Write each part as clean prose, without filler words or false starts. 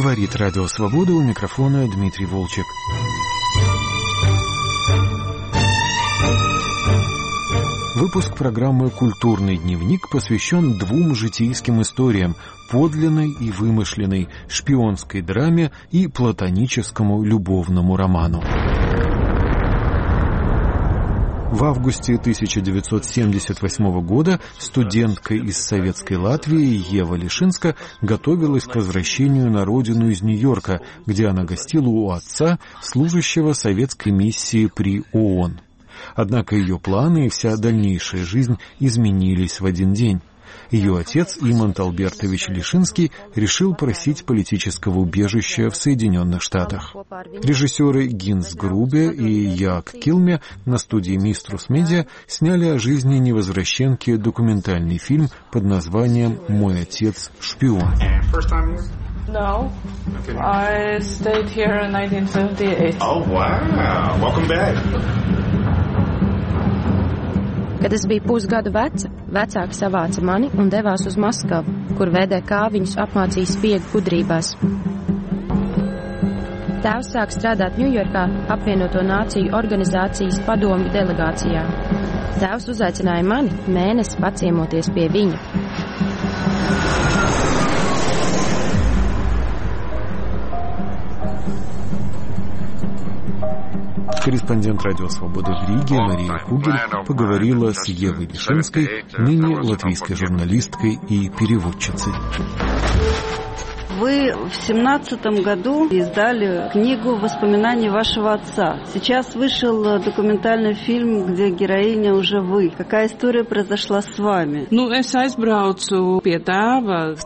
Говорит Радио Свобода, у микрофона Дмитрий Волчек. Выпуск программы «Культурный дневник» посвящен двум житейским историям – подлинной и вымышленной, шпионской драме и платоническому любовному роману. В августе 1978 года студентка из советской Латвии Ева Лишинска готовилась к возвращению на родину из Нью-Йорка, где она гостила у отца, служащего советской миссии при ООН. Однако ее планы и вся дальнейшая жизнь изменились в один день. Ее отец, Имант Альбертович Лишинский, решил просить политического убежища в Соединенных Штатах. Режиссеры Гинс Грубе и Як Килме на студии Миструс Медиа сняли о жизни невозвращенки документальный фильм под названием «Мой отец шпион». No, I stayed here in 1978. Oh, wow. Welcome back. Kad es biju pusgadu veca, vecāki savāca mani un devās uz Maskavu, kur VDK viņus apmācīja spiegu gudrībās. Tēvs sāk strādāt Ņujorkā apvienoto nāciju organizācijas padomju delegācijā. Tēvs uzaicināja mani mēnesi paciemoties pie viņa. Корреспондент Радио Свобода в Риге Мария Кугель поговорила с Евой Лишинской, ныне латвийской журналисткой и переводчицей. Вы в 17 году издали книгу «Воспоминания вашего отца». Сейчас вышел документальный фильм, где героиня уже вы. Какая история произошла с вами? В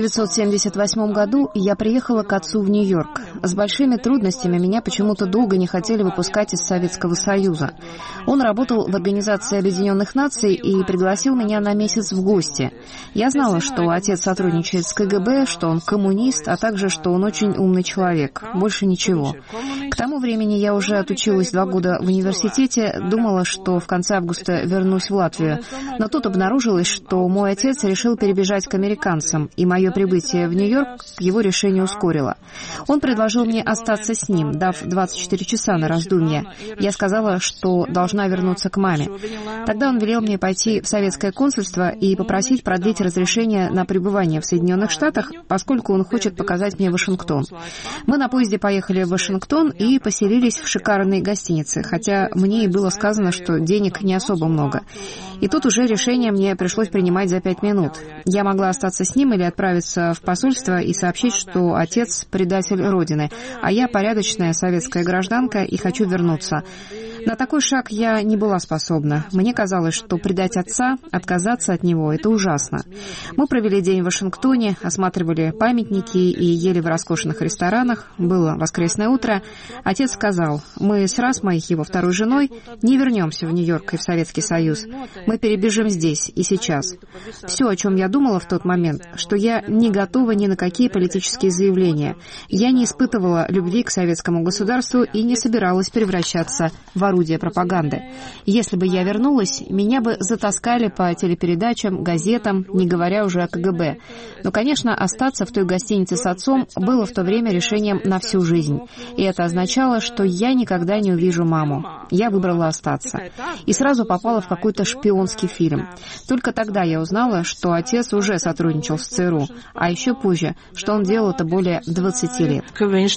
1978 году я приехала к отцу в Нью-Йорк. С большими трудностями меня почему-то долго не хотели выпускать из Советского Союза. Он работал в Организации Объединенных Наций и пригласил меня на месяц в гости. Я знала, что отец сотрудничает с КГБ, что он коммунист, а также, что он очень умный человек. Больше ничего. К тому времени я уже отучилась 2 года в университете, думала, что в конце августа вернусь в Латвию. Но тут обнаружилось, что мой отец решил перебежать к американцам, и мое прибытие в Нью-Йорк его решение ускорило. Он предложил мне остаться с ним, дав 24 часа на раздумье. Я сказала, что должна вернуться к маме. Тогда он велел мне пойти в советское консульство и попросить продлить разрешение на пребывание в Соединенных Штатах, поскольку он хочет показать мне Вашингтон. Мы на поезде поехали в Вашингтон и поселились в шикарной гостинице, хотя мне и было сказано, что денег не особо много. И тут уже решение мне пришлось принимать за 5 минут. Я могла остаться с ним или отправиться в посольство и сообщить, что отец — предатель Родины, а я порядочная советская гражданка и хочу вернуться. На такой шаг я не была способна. Мне казалось, что предать отца, отказаться от него — это ужасно. Мы провели день в Вашингтоне, осматривали памятники и ели в роскошных ресторанах. Было воскресное утро. Отец сказал: мы с Расмой, его второй женой, не вернемся в Нью-Йорк и в Советский Союз. Мы перебежим здесь и сейчас. Все, о чем я думала в тот момент, что я не готова ни на какие политические заявления. Я не испытывала любви к советскому государству и не собиралась превращаться в орудие пропаганды. Если бы я вернулась, меня бы затаскали по телепередачам, газетам, не говоря уже о КГБ. Но, конечно, остаться в той гостинице с отцом было в то время решением на всю жизнь. И это означало, что я никогда не увижу маму. Я выбрала остаться. И сразу попала в какой-то шпионский фильм. Только тогда я узнала, что отец уже сотрудничал с ЦРУ, а еще позже, что он делал это более 20 лет.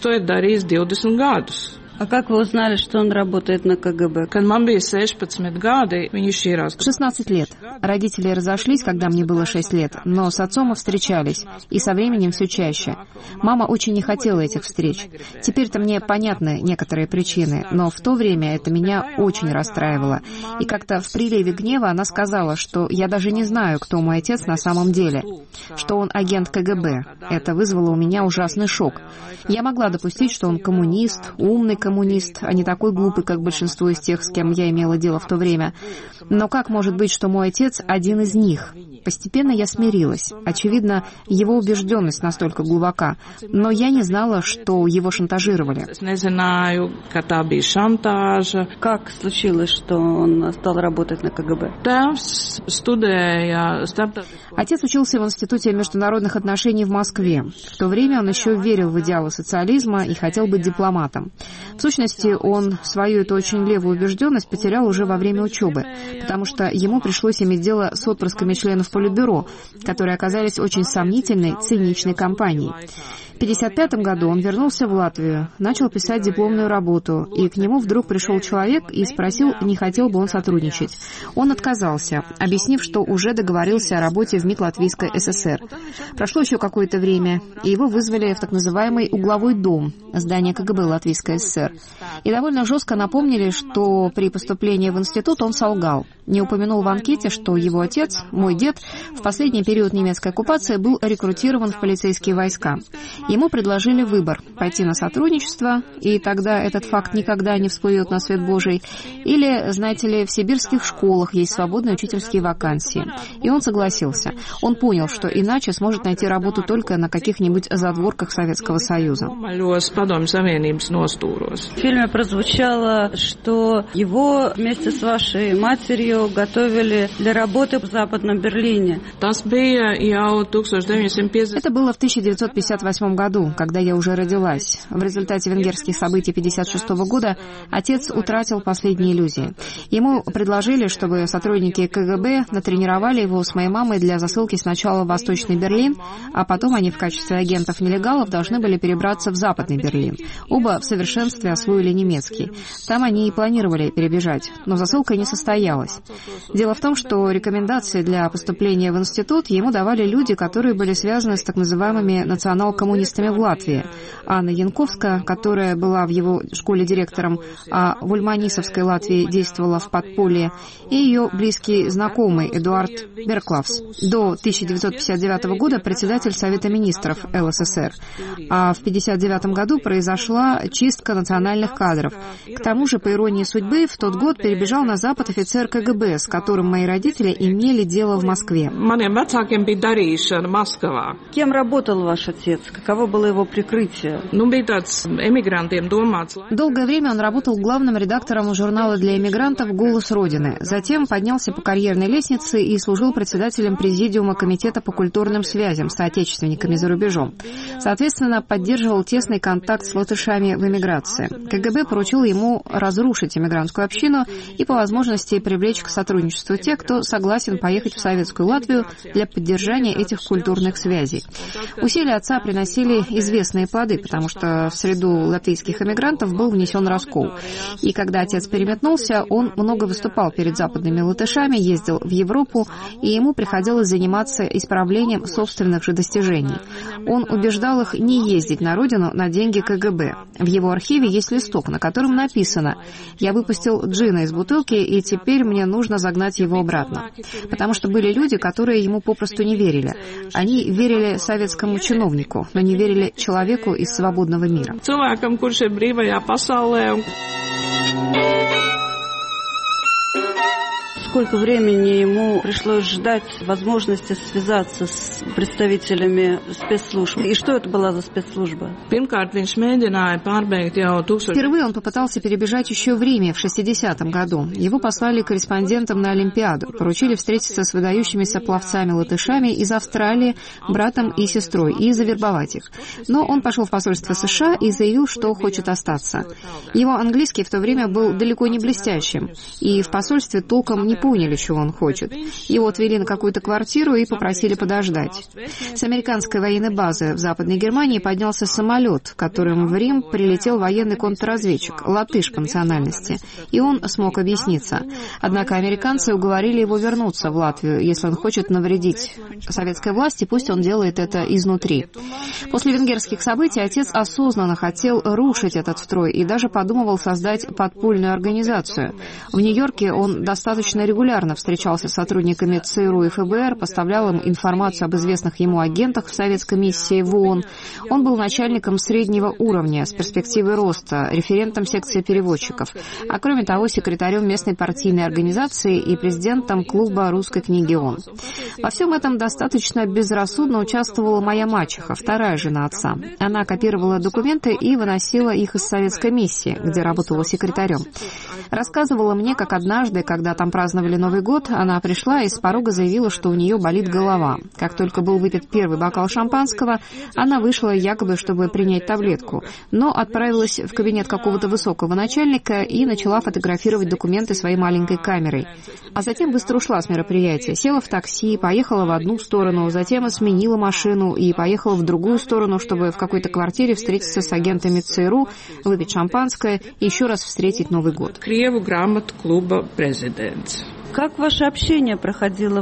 А как вы узнали, что он работает на КГБ? 16 лет. Родители разошлись, когда мне было 6 лет, но с отцом мы встречались, и со временем все чаще. Мама очень не хотела этих встреч. Теперь-то мне понятны некоторые причины, но в то время это меня очень расстраивало. И как-то в приливе гнева она сказала, что я даже не знаю, кто мой отец на самом деле, что он агент КГБ. Это вызвало у меня ужасный шок. Я могла допустить, что он коммунист, умный коммунист, а не такой глупый, как большинство из тех, с кем я имела дело в то время. Но как может быть, что мой отец один из них? Постепенно я смирилась. Очевидно, его убежденность настолько глубока, но я не знала, что его шантажировали. Как случилось, что он стал работать на КГБ? Отец учился в Институте международных отношений в Москве. В то время он еще верил в идеалы социализма и хотел быть дипломатом. В сущности, он свою эту очень левую убежденность потерял уже во время учебы, потому что ему пришлось иметь дело с отпрысками членов Политбюро, которые оказались очень сомнительной, циничной компанией. В 1955 году он вернулся в Латвию, начал писать дипломную работу, и к нему вдруг пришел человек и спросил, не хотел бы он сотрудничать. Он отказался, объяснив, что уже договорился о работе в МИД Латвийской ССР. Прошло еще какое-то время, и его вызвали в так называемый угловой дом, здание КГБ Латвийской ССР. И довольно жестко напомнили, что при поступлении в институт он солгал. Не упомянул в анкете, что его отец, мой дед, в последний период немецкой оккупации был рекрутирован в полицейские войска. Ему предложили выбор – пойти на сотрудничество, и тогда этот факт никогда не всплывет на свет Божий, или, знаете ли, в сибирских школах есть свободные учительские вакансии. И он согласился. Он понял, что иначе сможет найти работу только на каких-нибудь задворках Советского Союза. В фильме прозвучало, что его вместе с вашей матерью готовили для работы в Западном Берлине. Это было в 1958 году, когда я уже родилась. В результате венгерских событий 1956 года отец утратил последние иллюзии. Ему предложили, чтобы сотрудники КГБ натренировали его с моей мамой для засылки сначала в Восточный Берлин, а потом они в качестве агентов-нелегалов должны были перебраться в Западный Берлин. Оба в совершенстве освоили немецкий. Там они и планировали перебежать, но засылка не состоялась. Дело в том, что рекомендации для поступления в институт ему давали люди, которые были связаны с так называемыми национал-коммунистами в Латвии. Анна Янковская, которая была в его школе директором, а в Ульманисовской Латвии действовала в подполье, и ее близкий знакомый Эдуард Берклавс, до 1959 года председатель Совета министров ЛССР. А в 1959 году произошла чистка национальных кадров. К тому же, по иронии судьбы, в тот год перебежал на Запад офицер КГБ, с которым мои родители имели дело в Москве. Кем работал ваш отец? Каково было его прикрытие? Долгое время он работал главным редактором журнала для эмигрантов «Голос Родины». Затем поднялся по карьерной лестнице и служил председателем президиума Комитета по культурным связям с соотечественниками за рубежом. Соответственно, поддерживал тесный контакт с латышами в эмиграции. КГБ поручил ему разрушить эмигрантскую общину и по возможности привлечь к сотрудничеству тех, кто согласен поехать в Советскую Латвию для поддержания этих культурных связей. Усилия отца приносили известные плоды, потому что в среду латвийских эмигрантов был внесен раскол. И когда отец переметнулся, он много выступал перед западными латышами, ездил в Европу, и ему приходилось заниматься исправлением собственных же достижений. Он убеждал их не ездить на родину на деньги КГБ. В его архиве есть листок, на котором написано: «Я выпустил джина из бутылки, и теперь мне нужно загнать его обратно». Потому что были люди, которые ему попросту не верили. Они верили советскому чиновнику, но не верили человеку из свободного мира. Сколько времени ему пришлось ждать возможности связаться с представителями спецслужб? И что это была за спецслужба? Впервые он попытался перебежать еще в Риме в 60-м году. Его послали корреспондентом на Олимпиаду, поручили встретиться с выдающимися пловцами-латышами из Австралии, братом и сестрой, и завербовать их. Но он пошел в посольство США и заявил, что хочет остаться. Его английский в то время был далеко не блестящим, и в посольстве толком не поняли, чего он хочет. Его отвели на какую-то квартиру и попросили подождать. С американской военной базы в Западной Германии поднялся самолет, которым в Рим прилетел военный контрразведчик, латыш по национальности, и он смог объясниться. Однако американцы уговорили его вернуться в Латвию, если он хочет навредить советской власти, пусть он делает это изнутри. После венгерских событий отец осознанно хотел рушить этот строй и даже подумывал создать подпольную организацию. В Нью-Йорке он достаточно регулярно встречался с сотрудниками ЦРУ и ФБР, поставлял им информацию об известных ему агентах в советской миссии в ООН. Он был начальником среднего уровня с перспективой роста, референтом секции переводчиков, а кроме того секретарем местной партийной организации и президентом клуба русской книги ООН. Во всем этом достаточно безрассудно участвовала моя мачеха, вторая жена отца. Она копировала документы и выносила их из советской миссии, где работала секретарем. Рассказывала мне, как однажды, когда там праздновали Новый год, она пришла и с порога заявила, что у нее болит голова. Как только был выпит первый бокал шампанского, она вышла якобы, чтобы принять таблетку, но отправилась в кабинет какого-то высокого начальника и начала фотографировать документы своей маленькой камерой. А затем быстро ушла с мероприятия, села в такси, поехала в одну сторону, затем сменила машину и поехала в другую сторону, чтобы в какой-то квартире встретиться с агентами ЦРУ, выпить шампанское и еще раз встретить Новый год. Криеву грамот клуба «Президент». Как ваше общение проходило?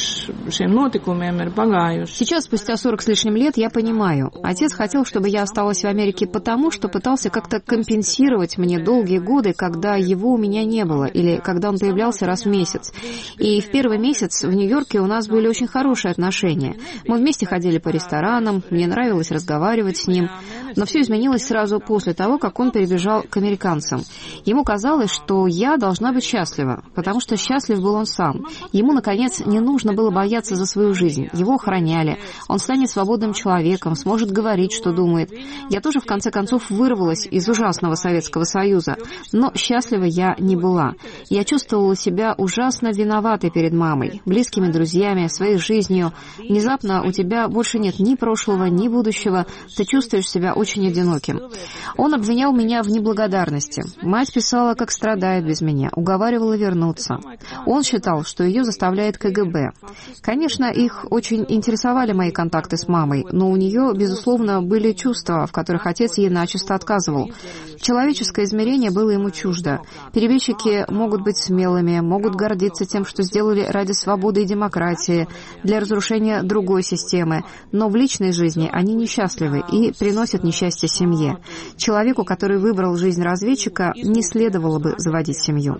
Сейчас, спустя 40 с лишним лет, я понимаю. Отец хотел, чтобы я осталась в Америке потому, что пытался как-то компенсировать мне долгие годы, когда его у меня не было, или когда он появлялся раз в месяц. И в первый месяц в Нью-Йорке у нас были очень хорошие отношения. Мы вместе ходили по ресторанам, мне нравилось разговаривать с ним. Но все изменилось сразу после того, как он перебежал к американцам. Ему казалось, что я должна быть счастлива, потому что счастлив был он сам. Ему, наконец, не нужно было бояться за свою жизнь. Его охраняли. Он станет свободным человеком, сможет говорить, что думает. Я тоже, в конце концов, вырвалась из ужасного Советского Союза. Но счастлива я не была. Я чувствовала себя ужасно виноватой перед мамой, близкими друзьями, своей жизнью. Внезапно у тебя больше нет ни прошлого, ни будущего. Ты чувствуешь себя очень одиноким. Он обвинял меня в неблагодарности. Мать писала, как страдает без меня, уговаривала вернуться. Он считал, что ее заставляет КГБ. Конечно, их очень интересовали мои контакты с мамой, но у нее, безусловно, были чувства, в которых отец ей начисто отказывал. Человеческое измерение было ему чуждо. Перебежчики могут быть смелыми, могут гордиться тем, что сделали ради свободы и демократии, для разрушения другой системы, но в личной жизни они несчастливы и приносят несчастье семье. Человеку, который выбрал жизнь разведчика, не следовало бы заводить семью.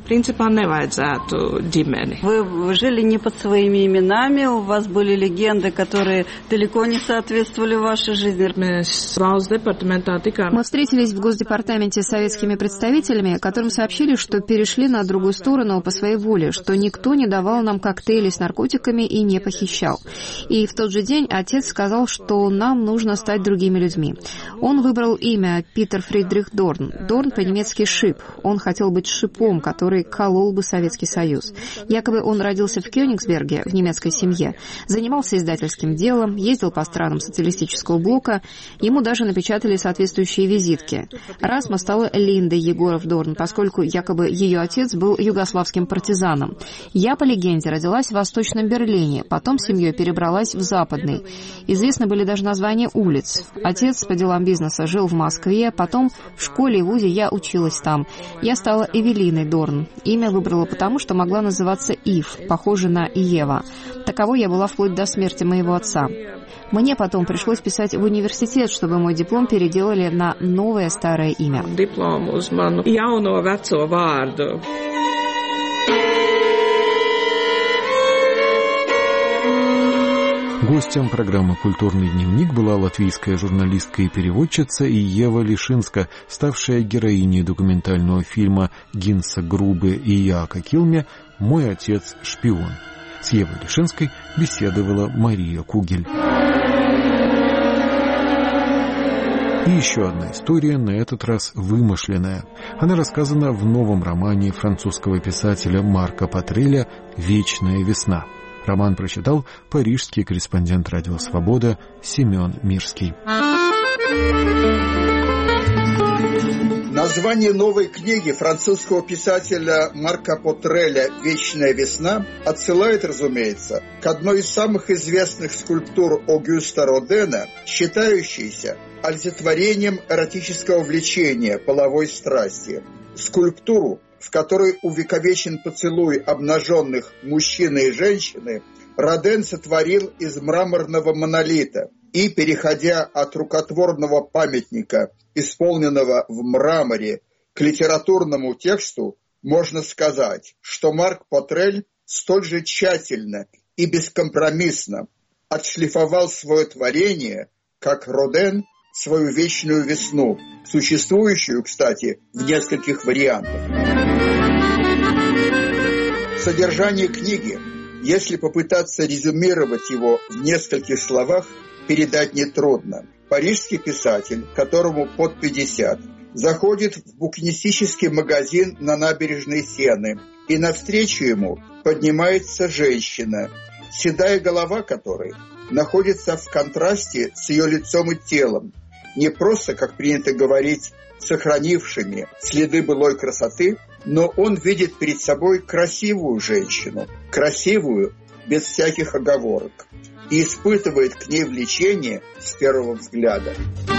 Вы жили не под своими именами, у вас были легенды, которые далеко не соответствовали вашей жизни. Мы встретились в Госдепартаменте с советскими представителями, которым сообщили, что перешли на другую сторону по своей воле, что никто не давал нам коктейли с наркотиками и не похищал. И в тот же день отец сказал, что нам нужно стать другими людьми. Он выбрал имя Питер Фридрих Дорн. Дорн по-немецки «шип». Он хотел быть шипом, который колол бы Советский Союз. Якобы он родился в Кёнигсберге, в немецкой семье, занимался издательским делом, ездил по странам социалистического блока, ему даже напечатали соответствующие визитки. Расма стала Линдой Егоров-Дорн, поскольку якобы ее отец был югославским партизаном. Я, по легенде, родилась в Восточном Берлине, потом с семьей перебралась в Западный. Известны были даже названия улиц. Отец по делам бизнеса жил в Москве, потом в школе и вузе я училась там. Я стала Эвелиной Дорн. Имя выбрала потому, что могла называться Ив, похоже на Ева. Таковой я была вплоть до смерти моего отца. Мне потом пришлось писать в университет, чтобы мой диплом переделали на новое старое имя. Гостем программы «Культурный дневник» была латвийская журналистка и переводчица Ева Лишинска, ставшая героиней документального фильма Гинса Грубе и Яака Килме «Мой отец – шпион». С Евой Лишинской беседовала Мария Кугель. И еще одна история, на этот раз вымышленная. Она рассказана в новом романе французского писателя Марка Потреля «Вечная весна». Роман прочитал парижский корреспондент «Радио Свобода» Семен Мирский. Название новой книги французского писателя Марка Потреля «Вечная весна» отсылает, разумеется, к одной из самых известных скульптур Огюста Родена, считающейся олицетворением эротического влечения, половой страсти. Скульптуру, в которой увековечен поцелуй обнаженных мужчины и женщины, Роден сотворил из мраморного монолита и, переходя от рукотворного памятника, исполненного в мраморе, к литературному тексту, можно сказать, что Марк Потрель столь же тщательно и бескомпромиссно отшлифовал свое творение, как Роден свою вечную весну, существующую, кстати, в нескольких вариантах. Содержание книги, если попытаться резюмировать его в нескольких словах, передать нетрудно. Парижский писатель, которому под 50, заходит в букинистический магазин на набережной Сены, и навстречу ему поднимается женщина, седая голова которой находится в контрасте с ее лицом и телом, не просто, как принято говорить, сохранившими следы былой красоты, но он видит перед собой красивую женщину, красивую без всяких оговорок, и испытывает к ней влечение с первого взгляда.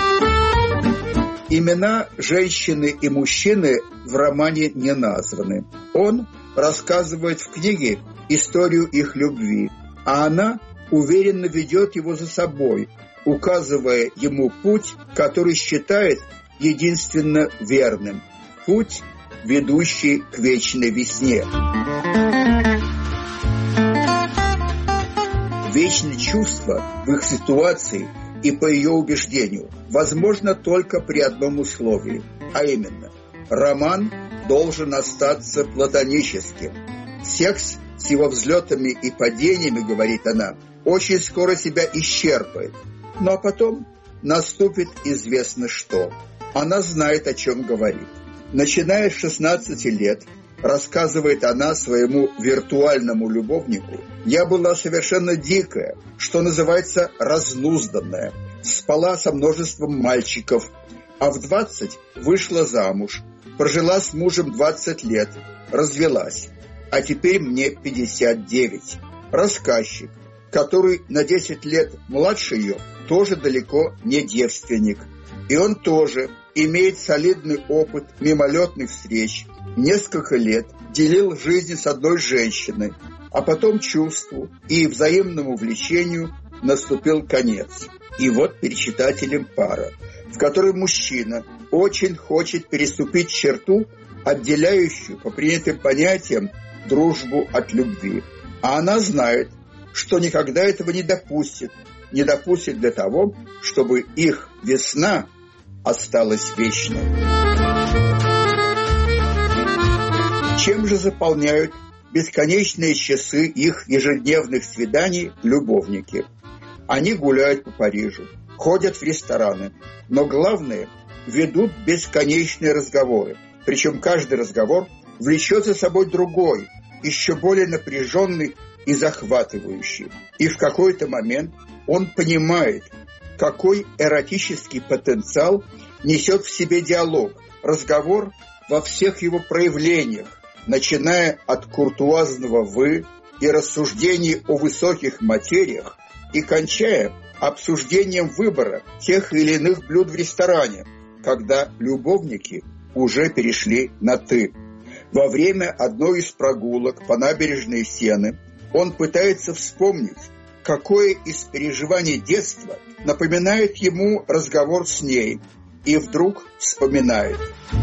Имена женщины и мужчины в романе не названы. Он рассказывает в книге историю их любви, а она уверенно ведет его за собой, указывая ему путь, который считает единственно верным. Путь, ведущий к вечной весне. Вечные чувства в их ситуации и по ее убеждению возможно только при одном условии, а именно, роман должен остаться платоническим. Секс с его взлетами и падениями, говорит она, очень скоро себя исчерпает. Ну а потом наступит известно что. Она знает, о чем говорит. Начиная с 16 лет, рассказывает она своему виртуальному любовнику, я была совершенно дикая, что называется разнузданная, спала со множеством мальчиков, а в 20 вышла замуж, прожила с мужем 20 лет, развелась, а теперь мне 59. Рассказчик, который на 10 лет младше ее, тоже далеко не девственник, и он тоже имеет солидный опыт мимолетных встреч, несколько лет делил жизнь с одной женщиной, а потом чувству и взаимному влечению наступил конец. И вот перед читателем пара, в которой мужчина очень хочет переступить черту, отделяющую по принятым понятиям дружбу от любви. А она знает, что никогда этого не допустит для того, чтобы их весна осталась вечной. Чем же заполняют бесконечные часы их ежедневных свиданий любовники? Они гуляют по Парижу, ходят в рестораны, но главное, ведут бесконечные разговоры. Причем каждый разговор влечет за собой другой, еще более напряженный и захватывающий. И в какой-то момент он понимает, какой эротический потенциал несет в себе диалог, разговор во всех его проявлениях, начиная от куртуазного «вы» и рассуждений о высоких материях и кончая обсуждением выбора тех или иных блюд в ресторане, когда любовники уже перешли на «ты». Во время одной из прогулок по набережной Сены он пытается вспомнить, какое из переживаний детства напоминает ему разговор с ней, и вдруг вспоминает.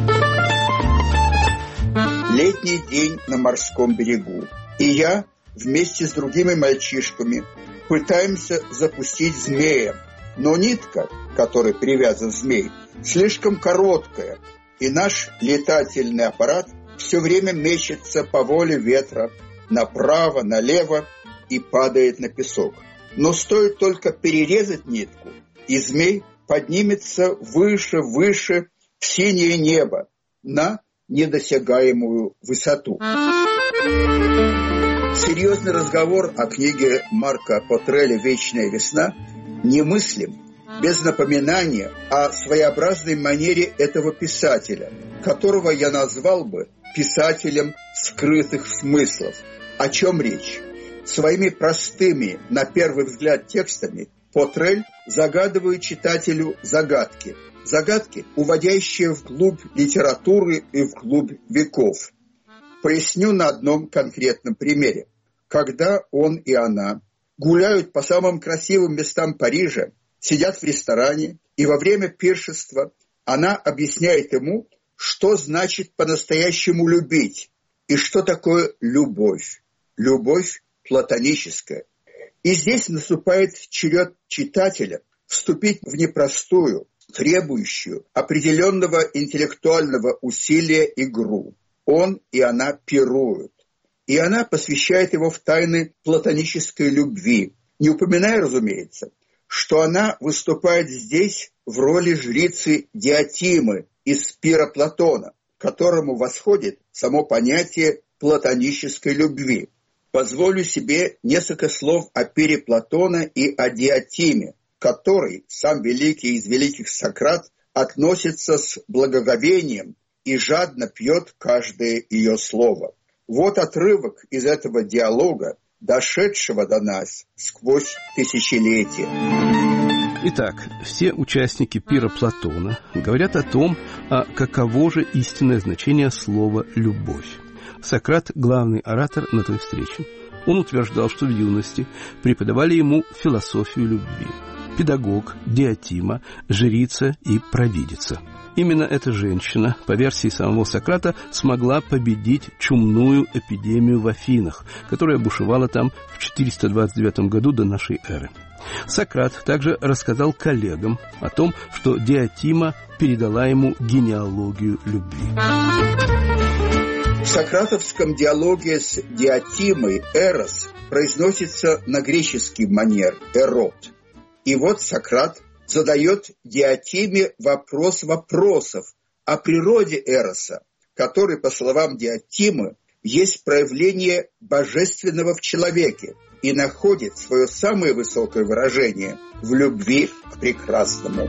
Летний день на морском берегу, и я вместе с другими мальчишками пытаемся запустить змея, но нитка, к которой привязан змей, слишком короткая, и наш летательный аппарат все время мечется по воле ветра направо, налево и падает на песок. Но стоит только перерезать нитку, и змей поднимется выше, выше в синее небо на недосягаемую высоту. Серьезный разговор о книге Марка Потреля «Вечная весна» немыслим без напоминания о своеобразной манере этого писателя, которого я назвал бы писателем скрытых смыслов. О чем речь? Своими простыми, на первый взгляд, текстами Потрель загадывает читателю загадки. Загадки, уводящие вглубь литературы и вглубь веков. Поясню на одном конкретном примере. Когда он и она гуляют по самым красивым местам Парижа, сидят в ресторане, и во время пиршества она объясняет ему, что значит по-настоящему любить и что такое любовь. любовь платоническая. И здесь наступает черед читателя вступить в непростую, требующую определенного интеллектуального усилия игру. Он и она пируют. И она посвящает его в тайны платонической любви, не упоминая, разумеется, что она выступает здесь в роли жрицы Диотимы из пира Платона, к которому восходит само понятие платонической любви. Позволю себе несколько слов о пире Платона и о Диотиме, к которой сам великий из великих Сократ относится с благоговением и жадно пьет каждое ее слово. Вот отрывок из этого диалога, дошедшего до нас сквозь тысячелетия. Итак, все участники пира Платона говорят о том, каково же истинное значение слова «любовь». Сократ – главный оратор на той встрече. Он утверждал, что в юности преподавали ему философию любви. Педагог, Диотима, жрица и провидица. Именно эта женщина, по версии самого Сократа, смогла победить чумную эпидемию в Афинах, которая бушевала там в 429 году до нашей эры. Сократ также рассказал коллегам о том, что Диотима передала ему генеалогию любви. В сократовском диалоге с Диотимой «эрос» произносится на греческий манер «эрот». И вот Сократ задает Диотиме вопрос вопросов о природе эроса, который, по словам Диотимы, есть проявление божественного в человеке и находит свое самое высокое выражение в любви к прекрасному.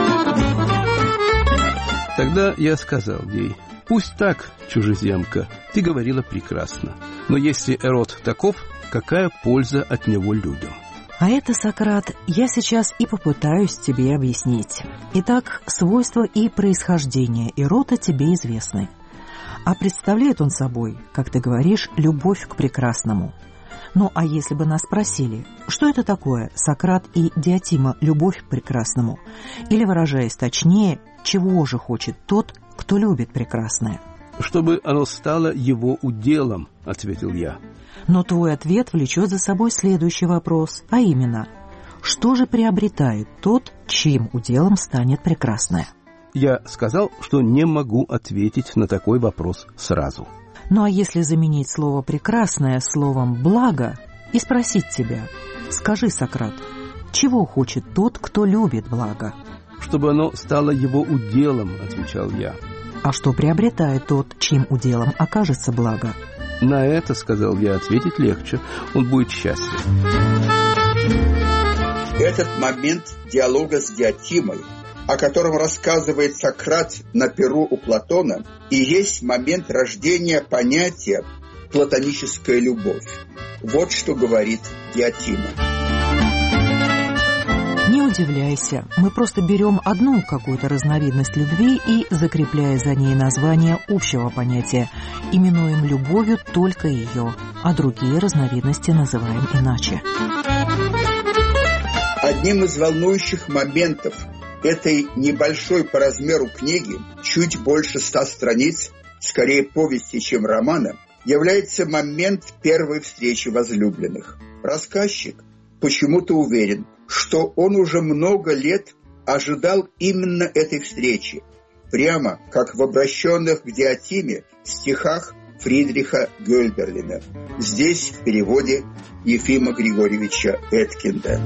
Тогда я сказал ей: «Пусть так, чужеземка, ты говорила прекрасно, но если эрот таков, какая польза от него людям?» А это, Сократ, я сейчас и попытаюсь тебе объяснить. Итак, свойства и происхождение эрота тебе известны. А представляет он собой, как ты говоришь, любовь к прекрасному. Ну, а если бы нас спросили, что это такое, Сократ и Диотима, любовь к прекрасному? Или, выражаясь точнее, чего же хочет тот, кто любит прекрасное? «Чтобы оно стало его уделом», — ответил я. Но твой ответ влечет за собой следующий вопрос, а именно, что же приобретает тот, чьим уделом станет прекрасное? Я сказал, что не могу ответить на такой вопрос сразу. Ну а если заменить слово «прекрасное» словом «благо» и спросить тебя, скажи, Сократ, чего хочет тот, кто любит благо? «Чтобы оно стало его уделом», — отвечал я. А что приобретает тот, чьим уделом окажется благо? На это, сказал я, ответить легче. Он будет счастлив. Этот момент диалога с Диотимой, о котором рассказывает Сократ на пиру у Платона, и есть момент рождения понятия «платоническая любовь». Вот что говорит Диотима. Не удивляйся, мы просто берем одну какую-то разновидность любви и, закрепляя за ней название общего понятия, именуем любовью только ее, а другие разновидности называем иначе. Одним из волнующих моментов этой небольшой по размеру книги, чуть больше 100 страниц, скорее повести, чем романа, является момент первой встречи возлюбленных. Рассказчик почему-то уверен, что он уже много лет ожидал именно этой встречи, прямо как в обращенных к Диотиме стихах Фридриха Гёльберлина. Здесь в переводе Ефима Григорьевича Эткинда.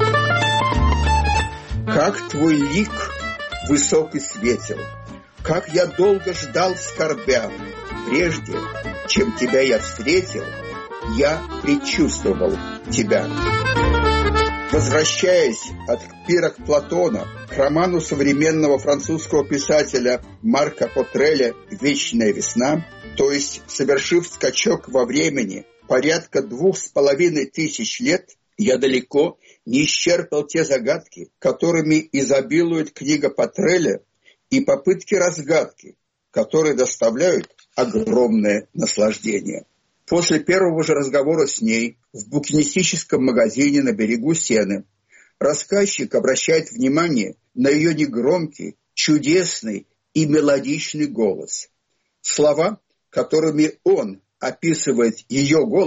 «Как твой лик высок и светел, как я долго ждал скорбя, прежде, чем тебя я встретил, я предчувствовал тебя». Возвращаясь от пира Платона к роману современного французского писателя Марка Потреля «Вечная весна», то есть совершив скачок во времени порядка 2500 лет, я далеко не исчерпал те загадки, которыми изобилует книга Потреля, и попытки разгадки, которые доставляют огромное наслаждение. После первого же разговора с ней в букинистическом магазине на берегу Сены рассказчик обращает внимание на ее негромкий, чудесный и мелодичный голос. Слова, которыми он описывает ее голос,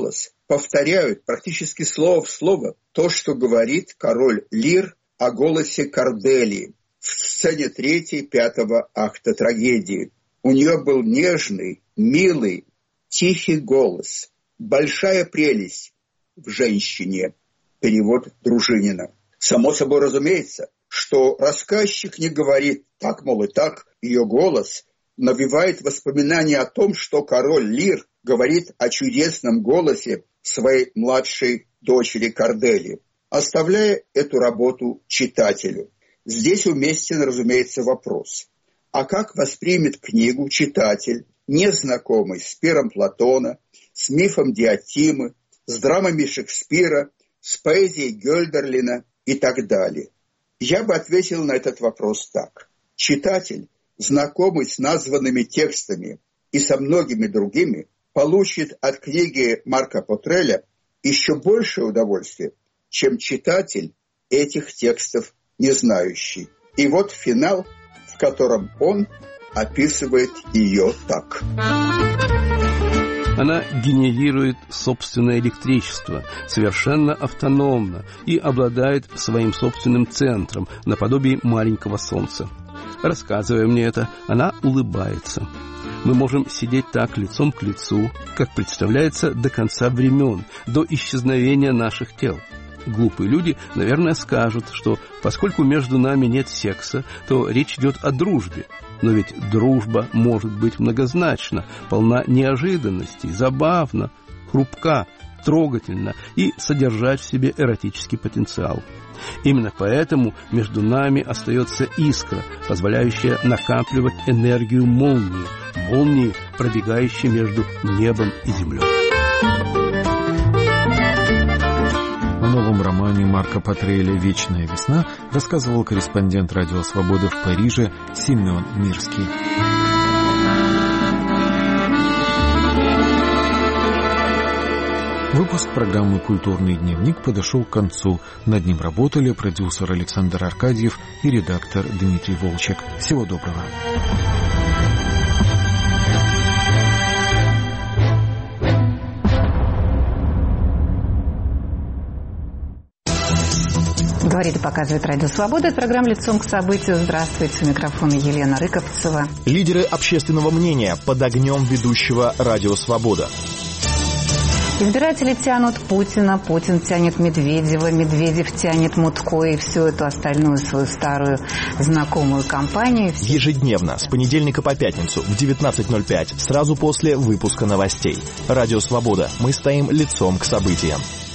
повторяют практически слово в слово то, что говорит король Лир о голосе Корделии в сцене 3-5 акта трагедии. У нее был нежный, милый, тихий голос, большая прелесть в женщине. Перевод Дружинина. Само собой разумеется, что рассказчик не говорит так, мол, и так, ее голос навевает воспоминания о том, что король Лир говорит о чудесном голосе своей младшей дочери Корделии, оставляя эту работу читателю. Здесь уместен, разумеется, вопрос. А как воспримет книгу читатель, незнакомый с пиром Платона, с мифом Диотимы, с драмами Шекспира, с поэзией Гёльдерлина и так далее? Я бы ответил на этот вопрос так. Читатель, знакомый с названными текстами и со многими другими, получит от книги Марка Потреля еще большее удовольствие, чем читатель этих текстов не знающий. И вот финал, в котором он описывает ее так. Она генерирует собственное электричество, совершенно автономно и обладает своим собственным центром, наподобие маленького солнца. Рассказывая мне это, она улыбается. Мы можем сидеть так лицом к лицу, как представляется до конца времен, до исчезновения наших тел. Глупые люди, наверное, скажут, что поскольку между нами нет секса, то речь идет о дружбе. Но ведь дружба может быть многозначна, полна неожиданностей, забавна, хрупка, трогательна и содержать в себе эротический потенциал. Именно поэтому между нами остается искра, позволяющая накапливать энергию молнии, пробегающей между небом и землей. О новом романе Марка Потреля «Вечная весна» рассказывал корреспондент «Радио Свобода» в Париже Семен Мирский. Выпуск программы «Культурный дневник» подошел к концу. Над ним работали продюсер Александр Аркадьев и редактор Дмитрий Волчек. Всего доброго. Говорит и показывает Радио Свобода. Это программа «Лицом к событию». Здравствуйте. У микрофона Елена Рыковцева. Лидеры общественного мнения под огнем ведущего Радио Свобода. Избиратели тянут Путина, Путин тянет Медведева, Медведев тянет Мутко и всю эту остальную свою старую знакомую компанию. Ежедневно, с понедельника по пятницу в 19:05, сразу после выпуска новостей. Радио Свобода. Мы стоим лицом к событиям.